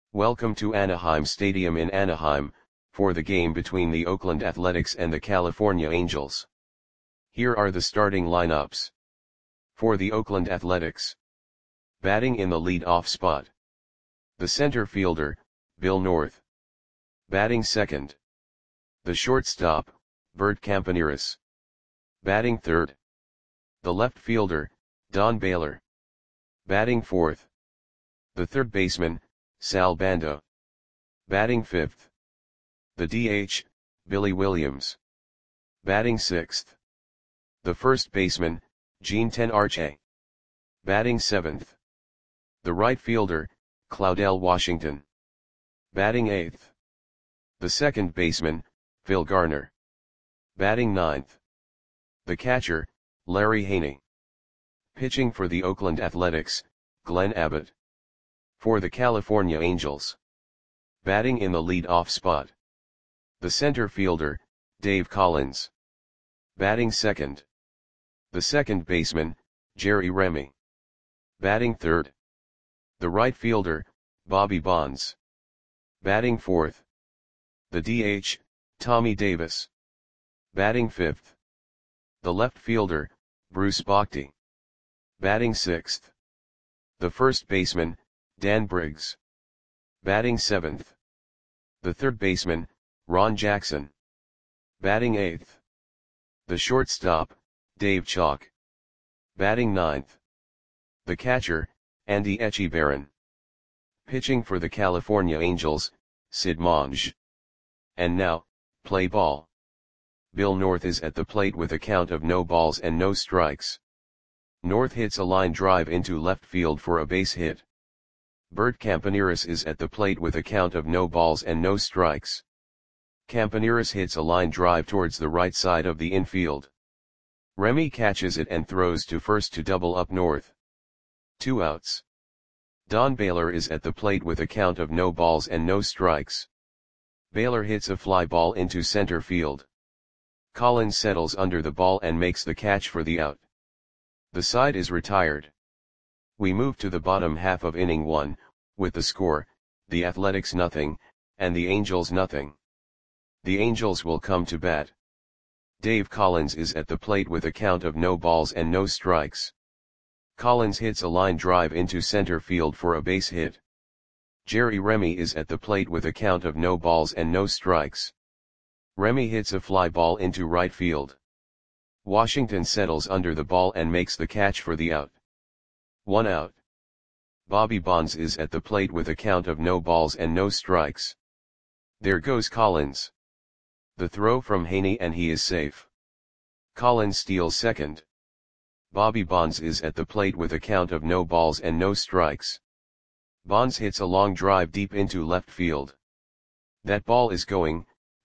Welcome to Anaheim Stadium in Anaheim, for the game between the Oakland Athletics and the California Angels. Here are the starting lineups. For the Oakland Athletics. Batting in the lead-off spot. The center fielder, Bill North. Batting second. The shortstop, Bert Campaneris. Batting third. The left fielder, Don Baylor. Batting fourth. The third baseman, Sal Bando. Batting fifth. The DH, Billy Williams. Batting sixth. The first baseman, Gene Tenarche. Batting seventh. The right fielder, Claudell Washington. Batting eighth. The second baseman, Phil Garner. Batting ninth. The catcher, Larry Haney. Pitching for the Oakland Athletics, Glenn Abbott. For the California Angels. Batting in the lead-off spot. The center fielder, Dave Collins. Batting second. The second baseman, Jerry Remy. Batting third. The right fielder, Bobby Bonds. Batting fourth. The DH, Tommy Davis. Batting fifth. The left fielder, Bruce Bochy. Batting sixth. The first baseman, Dan Briggs. Batting seventh. The third baseman, Ron Jackson. Batting eighth. The shortstop, Dave Chalk. Batting ninth. The catcher, Andy Echebarren. Pitching for the California Angels, Sid Monge. And now, play ball. Bill North is at the plate with a count of no balls and no strikes. North hits a line drive into left field for a base hit. Bert Campaneris is at the plate with a count of no balls and no strikes. Campaneris hits a line drive towards the right side of the infield. Remy catches it and throws to first to double up North. 2 outs. Don Baylor is at the plate with a count of no balls and no strikes. Baylor hits a fly ball into center field. Collins settles under the ball and makes the catch for the out. The side is retired. We move to the bottom half of inning 1, with the score, the Athletics 0, and the Angels 0. The Angels will come to bat. Dave Collins is at the plate with a count of no balls and no strikes. Collins hits a line drive into center field for a base hit. Jerry Remy is at the plate with a count of no balls and no strikes. Remy hits a fly ball into right field. Washington settles under the ball and makes the catch for the out. 1 out. Bobby Bonds is at the plate with a count of no balls and no strikes. There goes Collins. The throw from Haney and he is safe. Collins steals second. Bobby Bonds is at the plate with a count of no balls and no strikes. Bonds hits a long drive deep into left field. That ball is gone.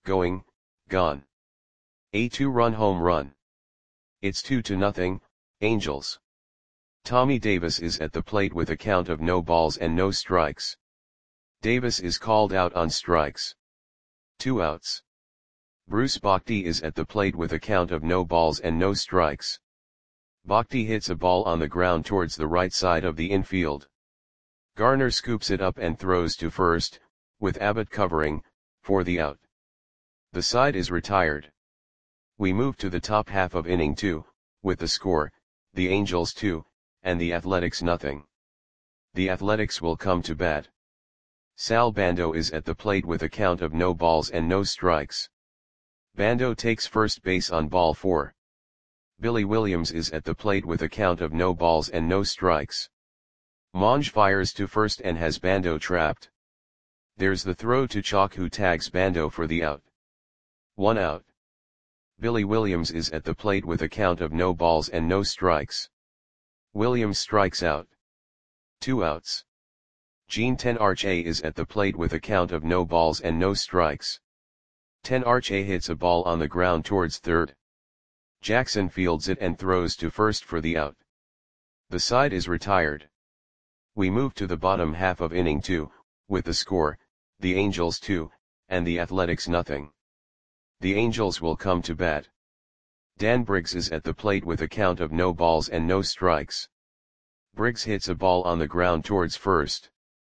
A 2-run home run. It's 2-0, Angels. Tommy Davis is at the plate with a count of no balls and no strikes. Davis is called out on strikes. 2 outs. Bruce Bochy is at the plate with a count of no balls and no strikes. Bochy hits a ball on the ground towards the right side of the infield. Garner scoops it up and throws to first, with Abbott covering, for the out. The side is retired. We move to the top half of inning 2, with the score, the Angels 2, and the Athletics 0. The Athletics will come to bat. Sal Bando is at the plate with a count of no balls and no strikes. Bando takes first base on ball 4. Billy Williams is at the plate with a count of no balls and no strikes. Monge fires to first and has Bando trapped. There's the throw to Chalk, who tags Bando for the out. 1 out. Billy Williams is at the plate with a count of no balls and no strikes. Williams strikes out. 2 outs. Gene Tenarche is at the plate with a count of no balls and no strikes. Tenarche hits a ball on the ground towards third. Jackson fields it and throws to first for the out. The side is retired. We move to the bottom half of inning 2, with the score, the Angels 2, and the Athletics 0. The Angels will come to bat. Dan Briggs is at the plate with a count of no balls and no strikes. Briggs hits a ball on the ground towards first.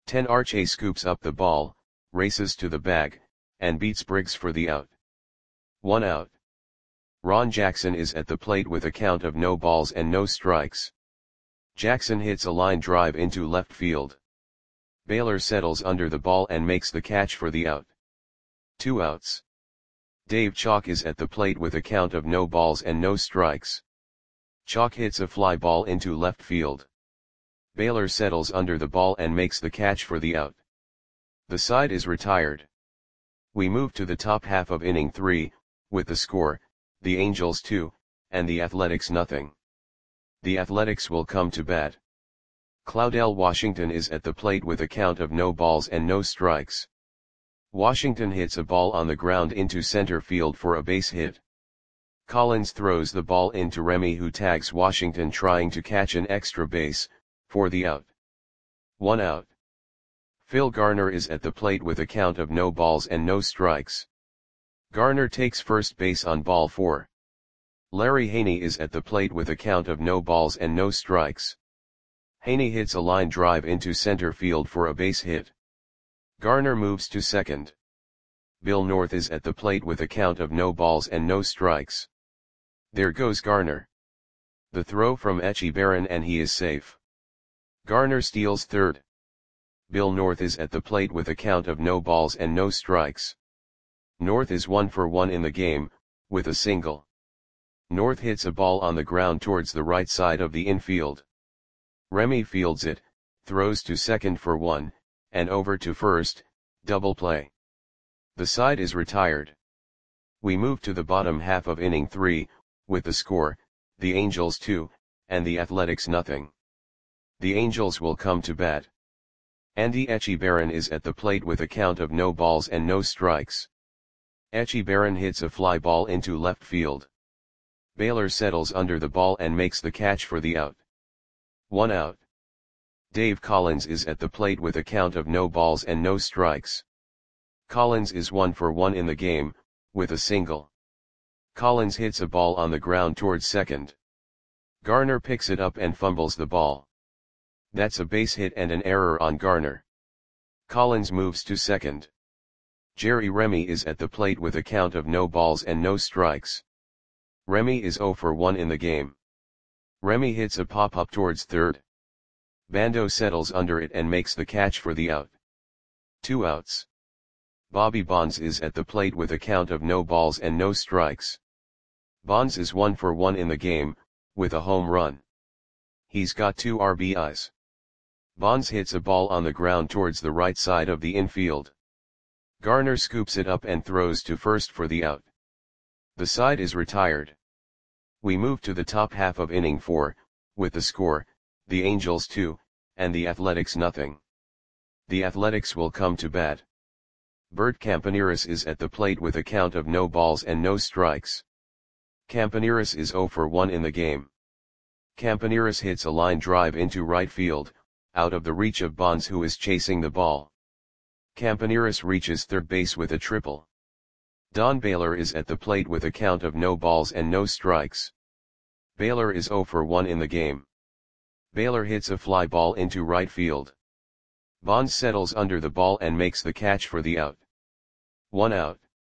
10 Arche scoops up the ball, races to the bag, and beats Briggs for the out. 1 out. Ron Jackson is at the plate with a count of no balls and no strikes. Jackson hits a line drive into left field. Baylor settles under the ball and makes the catch for the out. 2 outs. Dave Chalk is at the plate with a count of no balls and no strikes. Chalk hits a fly ball into left field. Baylor settles under the ball and makes the catch for the out. The side is retired. We move to the top half of inning 3, with the score, the Angels 2, and the Athletics nothing. The Athletics will come to bat. Claudell Washington is at the plate with a count of no balls and no strikes. Washington hits a ball on the ground into center field for a base hit. Collins throws the ball into Remy, who tags Washington trying to catch an extra base, for the out. 1 out. Phil Garner is at the plate with a count of no balls and no strikes. Garner takes first base on ball 4. Larry Haney is at the plate with a count of no balls and no strikes. Haney hits a line drive into center field for a base hit. Garner moves to second. Bill North is at the plate with a count of no balls and no strikes. There goes Garner. The throw from Etchie Barron and he is safe. Garner steals third. Bill North is at the plate with a count of no balls and no strikes. North is 1 for 1 in the game, with a single. North hits a ball on the ground towards the right side of the infield. Remy fields it, throws to second for 1, and over to first, double play. The side is retired. We move to the bottom half of inning 3, with the score, the Angels 2, and the Athletics nothing. The Angels will come to bat. Andy Etchie Barron is at the plate with a count of no balls and no strikes. Etchie Barron hits a fly ball into left field. Baylor settles under the ball and makes the catch for the out. 1 out. Dave Collins is at the plate with a count of no balls and no strikes. Collins is 1 for 1 in the game, with a single. Collins hits a ball on the ground towards second. Garner picks it up and fumbles the ball. That's a base hit and an error on Garner. Collins moves to second. Jerry Remy is at the plate with a count of no balls and no strikes. Remy is 0 for 1 in the game. Remy hits a pop-up towards third. Bando settles under it and makes the catch for the out. 2 outs. Bobby Bonds is at the plate with a count of no balls and no strikes. Bonds is 1 for 1 in the game, with a home run. He's got 2 RBIs. Bonds hits a ball on the ground towards the right side of the infield. Garner scoops it up and throws to first for the out. The side is retired. We move to the top half of inning 4, with the score, the Angels 2, and the Athletics nothing. The Athletics will come to bat. Bert Campaneris is at the plate with a count of no balls and no strikes. Campaneris is 0 for 1 in the game. Campaneris hits a line drive into right field, out of the reach of Bonds, who is chasing the ball. Campaneris reaches third base with a triple. Don Baylor is at the plate with a count of no balls and no strikes. Baylor is 0 for 1 in the game. Baylor hits a fly ball into right field. Bonds settles under the ball and makes the catch for the out. 1 out.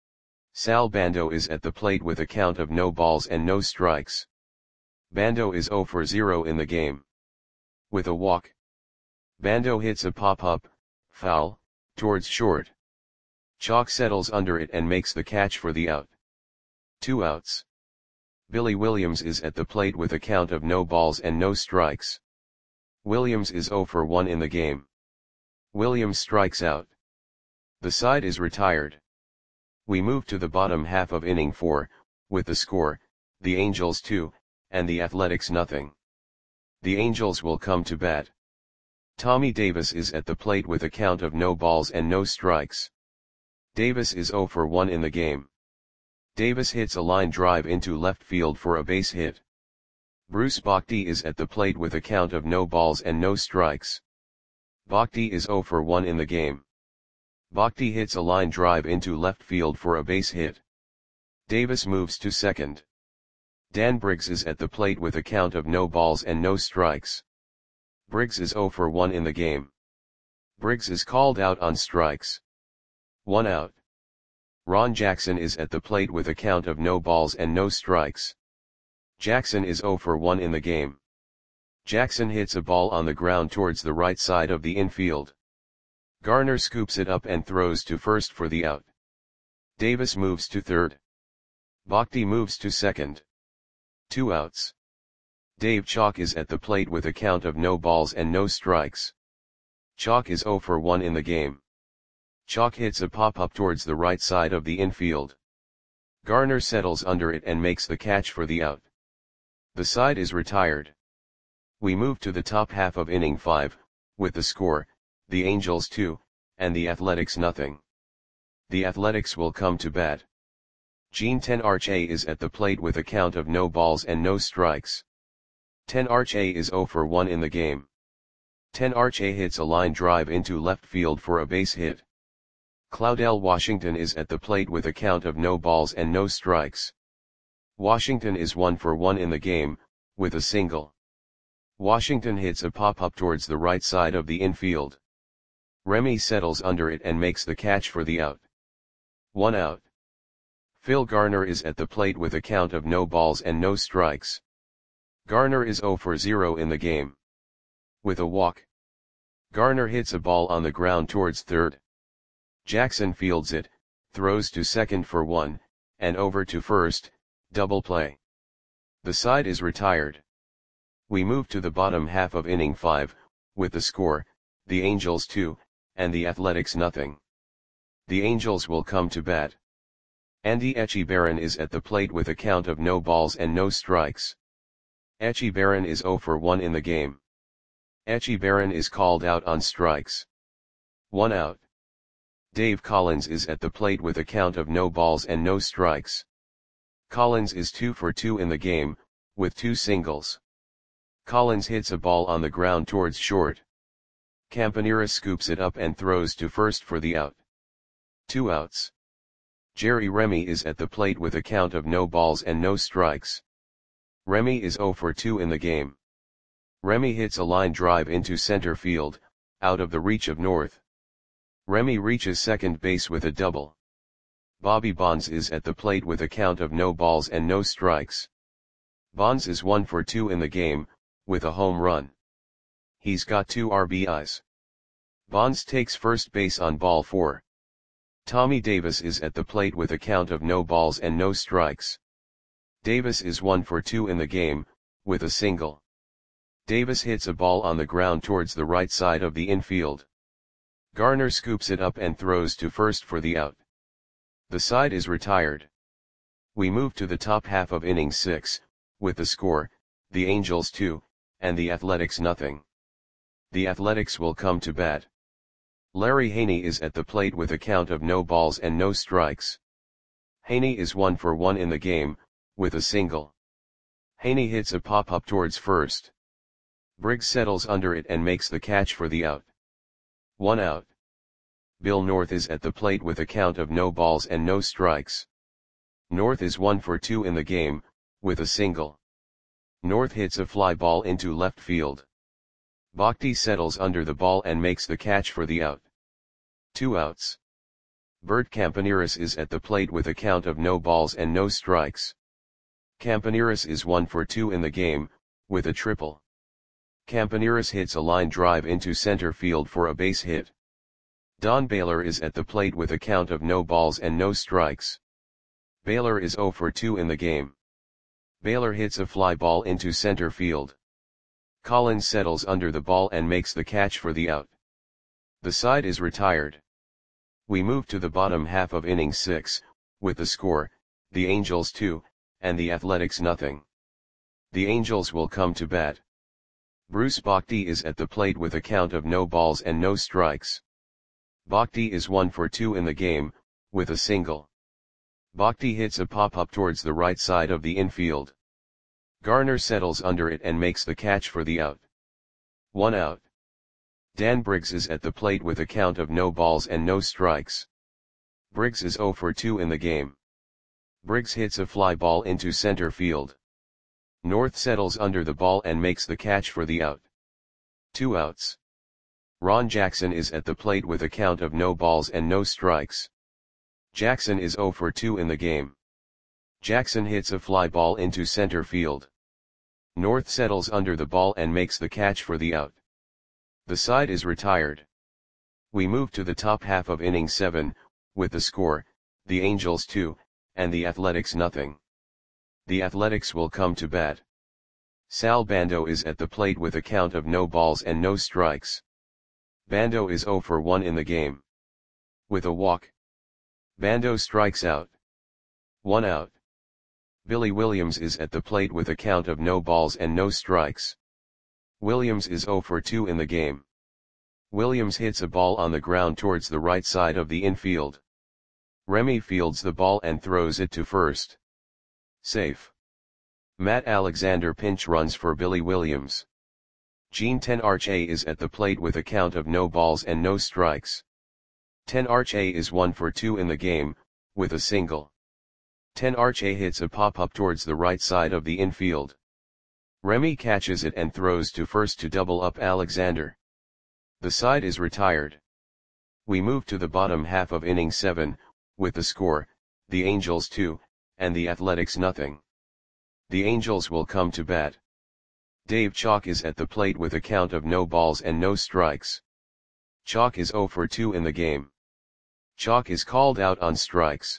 Sal Bando is at the plate with a count of no balls and no strikes. Bando is 0 for 0 in the game. With a walk. Bando hits a pop-up, foul, towards short. Chalk settles under it and makes the catch for the out. 2 outs. Billy Williams is at the plate with a count of no balls and no strikes. Williams is 0 for 1 in the game. Williams strikes out. The side is retired. We move to the bottom half of inning 4, with the score, the Angels 2, and the Athletics nothing. The Angels will come to bat. Tommy Davis is at the plate with a count of no balls and no strikes. Davis is 0 for 1 in the game. Davis hits a line drive into left field for a base hit. Bruce Bochy is at the plate with a count of no balls and no strikes. Bochy is 0 for 1 in the game. Bochy hits a line drive into left field for a base hit. Davis moves to second. Dan Briggs is at the plate with a count of no balls and no strikes. Briggs is 0 for 1 in the game. Briggs is called out on strikes. 1 out. Ron Jackson is at the plate with a count of no balls and no strikes. Jackson is 0 for 1 in the game. Jackson hits a ball on the ground towards the right side of the infield. Garner scoops it up and throws to first for the out. Davis moves to third. Bhakti moves to second. 2 outs. Dave Chalk is at the plate with a count of no balls and no strikes. Chalk is 0 for 1 in the game. Chalk hits a pop-up towards the right side of the infield. Garner settles under it and makes the catch for the out. The side is retired. We move to the top half of inning 5, with the score, the Angels 2, and the Athletics nothing. The Athletics will come to bat. Gene Tenarche is at the plate with a count of no balls and no strikes. Tenarche is 0 for 1 in the game. Tenarche hits a line drive into left field for a base hit. Claudell Washington is at the plate with a count of no balls and no strikes. Washington is 1 for 1 in the game, with a single. Washington hits a pop-up towards the right side of the infield. Remy settles under it and makes the catch for the out. 1 out. Phil Garner is at the plate with a count of no balls and no strikes. Garner is 0 for 0 in the game. With a walk. Garner hits a ball on the ground towards third. Jackson fields it, throws to second for 1, and over to first, double play. The side is retired. We move to the bottom half of inning 5, with the score, the Angels 2, and the Athletics nothing. The Angels will come to bat. Andy Etchebarren is at the plate with a count of no balls and no strikes. Etchebarren is 0 for 1 in the game. Etchebarren is called out on strikes. 1 out. Dave Collins is at the plate with a count of no balls and no strikes. Collins is 2 for 2 in the game, with 2 singles. Collins hits a ball on the ground towards short. Campaneris scoops it up and throws to first for the out. 2 outs. Jerry Remy is at the plate with a count of no balls and no strikes. Remy is 0 for 2 in the game. Remy hits a line drive into center field, out of the reach of North. Remy reaches second base with a double. Bobby Bonds is at the plate with a count of no balls and no strikes. Bonds is 1 for 2 in the game, with a home run. He's got 2 RBIs. Bonds takes first base on ball 4. Tommy Davis is at the plate with a count of no balls and no strikes. Davis is 1 for 2 in the game, with a single. Davis hits a ball on the ground towards the right side of the infield. Garner scoops it up and throws to first for the out. The side is retired. We move to the top half of inning 6, with the score, the Angels 2, and the Athletics nothing. The Athletics will come to bat. Larry Haney is at the plate with a count of no balls and no strikes. Haney is 1 for 1 in the game, with a single. Haney hits a pop-up towards first. Briggs settles under it and makes the catch for the out. 1 out. Bill North is at the plate with a count of no balls and no strikes. North is 1 for 2 in the game, with a single. North hits a fly ball into left field. Bhakti settles under the ball and makes the catch for the out. 2 outs. Bert Campaneris is at the plate with a count of no balls and no strikes. Campaneris is 1 for 2 in the game, with a triple. Campaneris hits a line drive into center field for a base hit. Don Baylor is at the plate with a count of no balls and no strikes. Baylor is 0 for 2 in the game. Baylor hits a fly ball into center field. Collins settles under the ball and makes the catch for the out. The side is retired. We move to the bottom half of inning 6, with the score, the Angels 2, and the Athletics nothing. The Angels will come to bat. Bruce Bhakti is at the plate with a count of no balls and no strikes. Bhakti is 1 for 2 in the game, with a single. Bhakti hits a pop-up towards the right side of the infield. Garner settles under it and makes the catch for the out. 1 out. Dan Briggs is at the plate with a count of no balls and no strikes. Briggs is 0 for 2 in the game. Briggs hits a fly ball into center field. North settles under the ball and makes the catch for the out. 2 outs. Ron Jackson is at the plate with a count of no balls and no strikes. Jackson is 0 for 2 in the game. Jackson hits a fly ball into center field. North settles under the ball and makes the catch for the out. The side is retired. We move to the top half of inning 7, with the score, the Angels 2, and the Athletics nothing. The Athletics will come to bat. Sal Bando is at the plate with a count of no balls and no strikes. Bando is 0 for 1 in the game. With a walk, Bando strikes out. 1 out. Billy Williams is at the plate with a count of no balls and no strikes. Williams is 0 for 2 in the game. Williams hits a ball on the ground towards the right side of the infield. Remy fields the ball and throws it to first. Safe. Matt Alexander pinch runs for Billy Williams. Gene Tenarche is at the plate with a count of no balls and no strikes. Tenarche is 1 for 2 in the game, with a single. Tenarche hits a pop-up towards the right side of the infield. Remy catches it and throws to first to double up Alexander. The side is retired. We move to the bottom half of inning 7, with the score, the Angels 2, and the Athletics nothing. The Angels will come to bat. Dave Chalk is at the plate with a count of no balls and no strikes. Chalk is 0 for 2 in the game. Chalk is called out on strikes.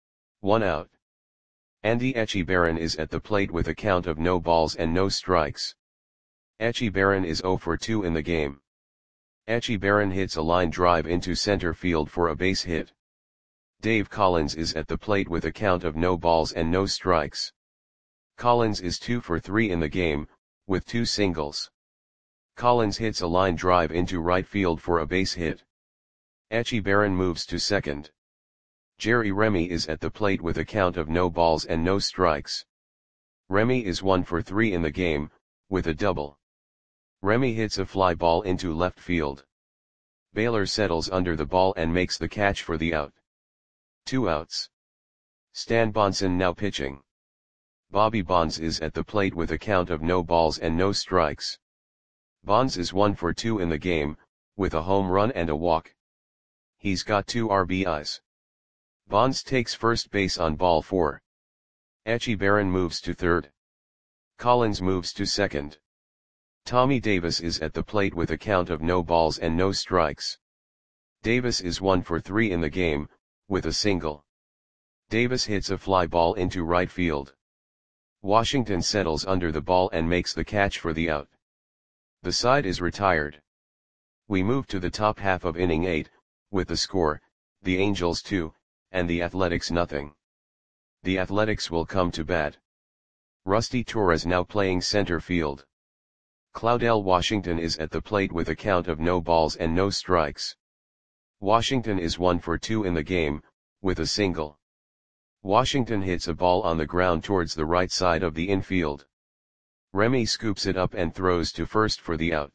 1 out. Andy Echebarren is at the plate with a count of no balls and no strikes. Echebarren is 0 for 2 in the game. Echebarren hits a line drive into center field for a base hit. Dave Collins is at the plate with a count of no balls and no strikes. Collins is 2 for 3 in the game, with 2 singles. Collins hits a line drive into right field for a base hit. Echebarren moves to second. Jerry Remy is at the plate with a count of no balls and no strikes. Remy is 1 for 3 in the game, with a double. Remy hits a fly ball into left field. Baylor settles under the ball and makes the catch for the out. 2 outs. Stan Bonson now pitching. Bobby Bonds is at the plate with a count of no balls and no strikes. Bonds is 1 for 2 in the game, with a home run and a walk. He's got 2 RBIs. Bonds takes first base on ball 4. Echebarren moves to third. Collins moves to second. Tommy Davis is at the plate with a count of no balls and no strikes. Davis is 1 for 3 in the game, with a single. Davis hits a fly ball into right field. Washington settles under the ball and makes the catch for the out. The side is retired. We move to the top half of inning 8, with the score, the Angels 2, and the Athletics nothing. The Athletics will come to bat. Rusty Torres now playing center field. Claudel Washington is at the plate with a count of no balls and no strikes. Washington is 1 for 2 in the game, with a single. Washington hits a ball on the ground towards the right side of the infield. Remy scoops it up and throws to first for the out.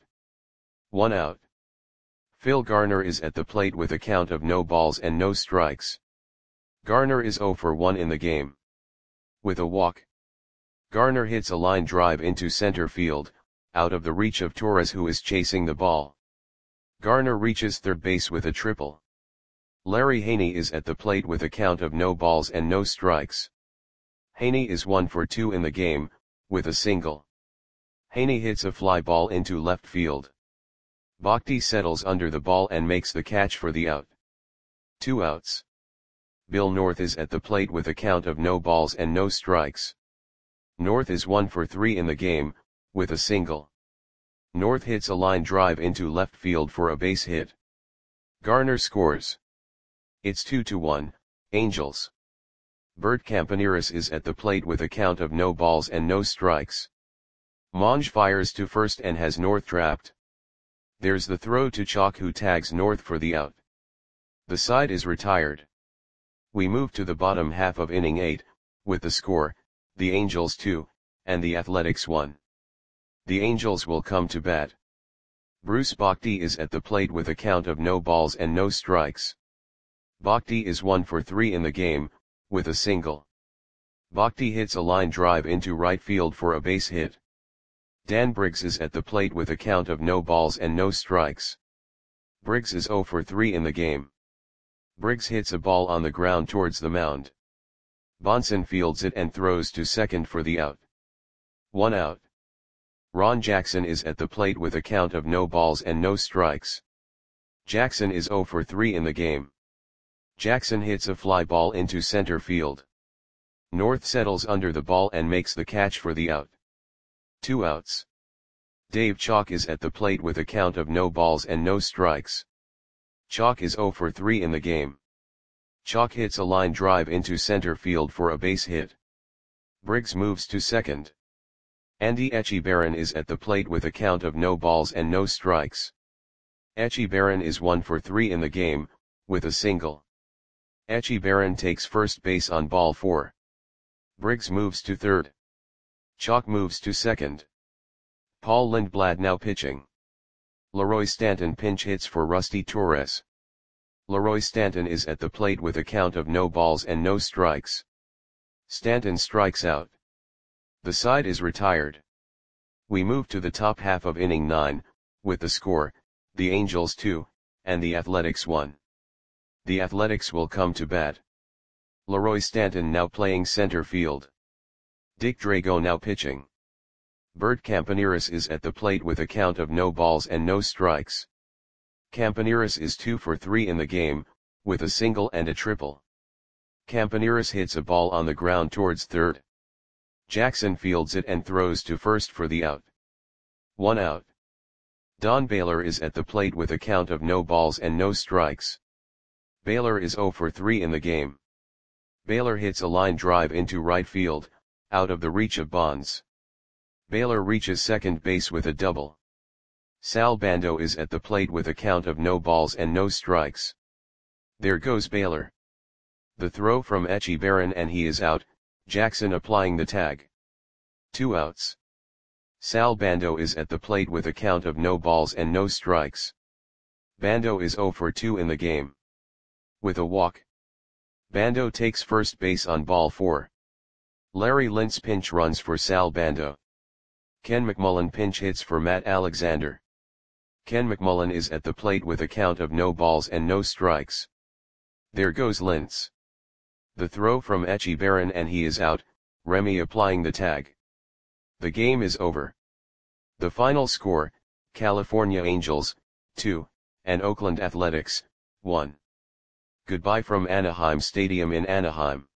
1 out. Phil Garner is at the plate with a count of no balls and no strikes. Garner is 0 for 1 in the game. With a walk, Garner hits a line drive into center field, out of the reach of Torres who is chasing the ball. Garner reaches third base with a triple. Larry Haney is at the plate with a count of no balls and no strikes. Haney is 1 for 2 in the game, with a single. Haney hits a fly ball into left field. Bhakti settles under the ball and makes the catch for the out. 2 outs. Bill North is at the plate with a count of no balls and no strikes. North is 1 for 3 in the game, with a single. North hits a line drive into left field for a base hit. Garner scores. It's 2-1, Angels. Bert Campaneris is at the plate with a count of no balls and no strikes. Monge fires to first and has North trapped. There's the throw to Chalk who tags North for the out. The side is retired. We move to the bottom half of inning 8, with the score, the Angels 2, and the Athletics 1. The Angels will come to bat. Bruce Bhakti is at the plate with a count of no balls and no strikes. Bhakti is 1 for 3 in the game, with a single. Bhakti hits a line drive into right field for a base hit. Dan Briggs is at the plate with a count of no balls and no strikes. Briggs is 0 for 3 in the game. Briggs hits a ball on the ground towards the mound. Bonson fields it and throws to second for the out. 1 out. Ron Jackson is at the plate with a count of no balls and no strikes. Jackson is 0 for 3 in the game. Jackson hits a fly ball into center field. North settles under the ball and makes the catch for the out. 2 outs. Dave Chalk is at the plate with a count of no balls and no strikes. Chalk is 0 for 3 in the game. Chalk hits a line drive into center field for a base hit. Briggs moves to second. Andy Etchebarren is at the plate with a count of no balls and no strikes. Etchebarren is 1 for 3 in the game, with a single. Etchebarren takes first base on ball 4. Briggs moves to third. Chalk moves to second. Paul Lindblad now pitching. Leroy Stanton pinch hits for Rusty Torres. Leroy Stanton is at the plate with a count of no balls and no strikes. Stanton strikes out. The side is retired. We move to the top half of inning 9, with the score, the Angels 2, and the Athletics 1. The Athletics will come to bat. Leroy Stanton now playing center field. Dick Drago now pitching. Bert Campaneris is at the plate with a count of no balls and no strikes. Campaneris is 2 for 3 in the game, with a single and a triple. Campaneris hits a ball on the ground towards third. Jackson fields it and throws to first for the out. 1 out. Don Baylor is at the plate with a count of no balls and no strikes. Baylor is 0 for 3 in the game. Baylor hits a line drive into right field, out of the reach of Bonds. Baylor reaches second base with a double. Sal Bando is at the plate with a count of no balls and no strikes. There goes Baylor. The throw from Etchebarren and he is out, Jackson applying the tag. 2 outs. Sal Bando is at the plate with a count of no balls and no strikes. Bando is 0 for 2 in the game. With a walk. Bando takes first base on ball 4. Larry Lintz pinch runs for Sal Bando. Ken McMullen pinch hits for Matt Alexander. Ken McMullen is at the plate with a count of no balls and no strikes. There goes Lintz. The throw from Etchebarren and he is out, Remy applying the tag. The game is over. The final score, California Angels, 2, and Oakland Athletics, 1. Goodbye from Anaheim Stadium in Anaheim.